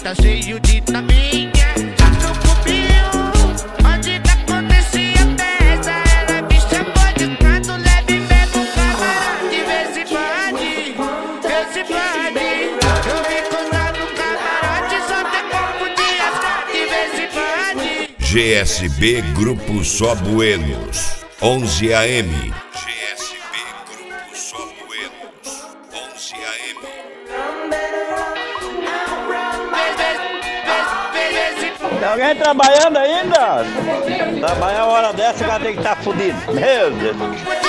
tá cheio de taminha. No cubinho, onde acontecia a festa, ela me chamou de canto, leve mesmo camarote. Vê se pode, eu me encontrar no camarote, só tem como de asfalto. Vê se pode. GSB Grupo Só Buenos, 11 AM. GSB Grupo Só Buenos, 11 AM. Tem alguém trabalhando ainda? Trabalhar a hora dessa, o cara tem que estar fudido. Meu Deus.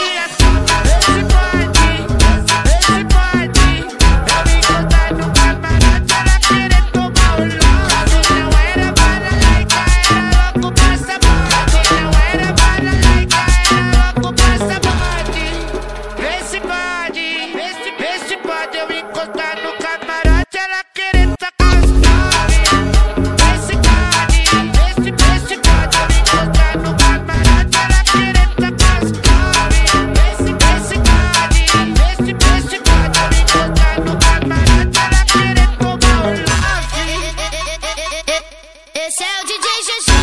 Esse é o DJ Xixi.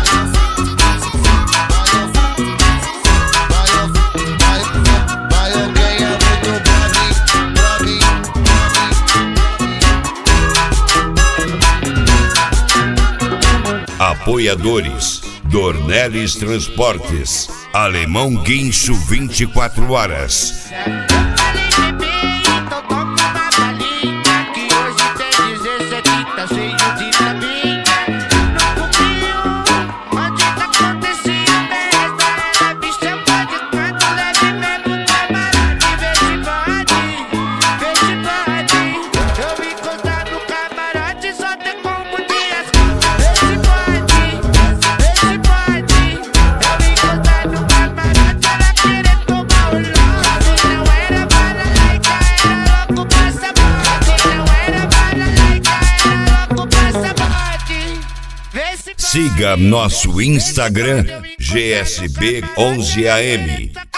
Apoiadores: Dornelles Transportes, Alemão Guincho 24 horas. Siga nosso Instagram, GSB 11 AM.